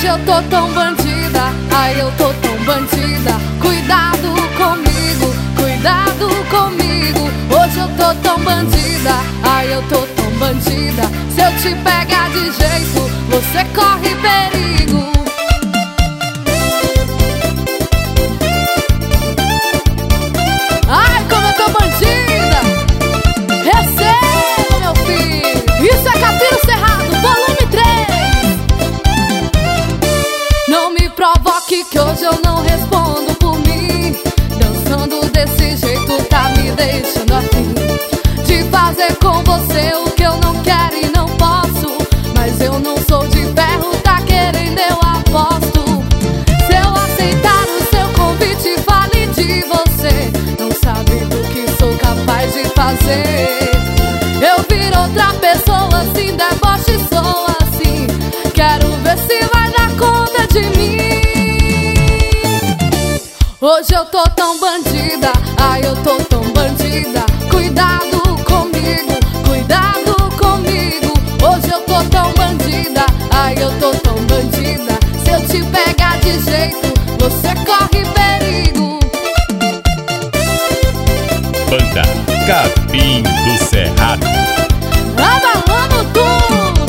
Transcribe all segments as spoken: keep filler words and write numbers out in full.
eu tô tão bandida, ai eu tô tão bandida. Cuidado comigo, cuidado comigo. Hoje eu tô tão bandida, ai eu tô tão bandida. Se eu te pegar de jeito, você corre perigo. Ai, como eu tô bandida! Receba, meu filho! Isso é Capiro Cerrado, volume três. Não me provoque que hoje eu não respondo por mim. Dançando desse jeito tá me deixando afim de fazer com você o que eu não quero e não posso. Mas eu não sou de ferro, tá querendo, eu aposto. Se eu aceitar o seu convite, fale de você, não sabe do que sou capaz de fazer. Eu viro outra pessoa assim, deboche sou assim. Quero ver se vai dar conta de mim. Hoje eu tô tão bandida, ai eu tô tão bandida. Cuidado comigo, cuidado comigo. Hoje eu tô tão bandida, ai eu tô tão bandida. Se eu te pegar de jeito, você corre perigo. Banda Capim do Cerrado, Abalando tudo.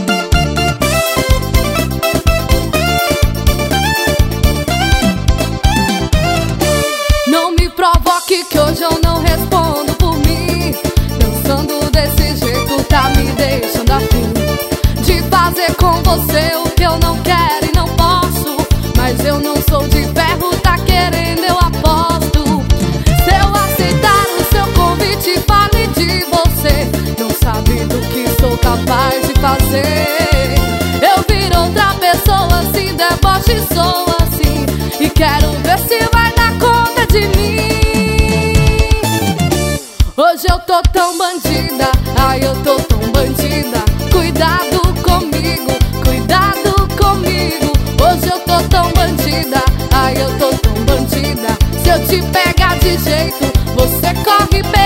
Não me provoque que hoje eu não respondo por mim. Dançando desse jeito tá me deixando afim de fazer com você o que eu não quero e não posso. Mas eu não sou de ferro, tá querendo, eu aposto. Se eu aceitar o seu convite, fale de você, não sabe do que sou capaz de fazer. Eu viro outra pessoa assim, deboche sou assim. E quero ver se vai dar conta de mim. Hoje eu tô tão bandida, ai eu tô tão bandida. Cuidado comigo, cuidado comigo. Hoje eu tô tão bandida, ai eu tô tão bandida. Se eu te pegar de jeito, você corre bem.